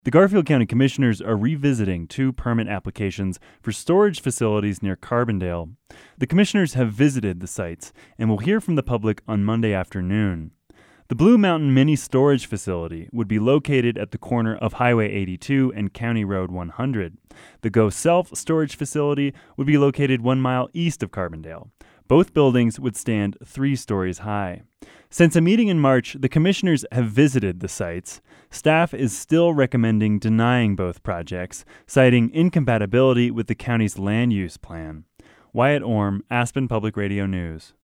The Garfield County Commissioners are revisiting two permit applications for storage facilities near Carbondale. The commissioners have visited the sites and will hear from the public on Monday afternoon. The Blue Mountain Mini Storage Facility would be located at the corner of Highway 82 and County Road 100. The Go Self Storage Facility would be located 1 mile east of Carbondale. Both buildings would stand 3 stories high. Since a meeting in March, the commissioners have visited the sites. Staff is still recommending denying both projects, citing incompatibility with the county's land use plan. Wyatt Orm, Aspen Public Radio News.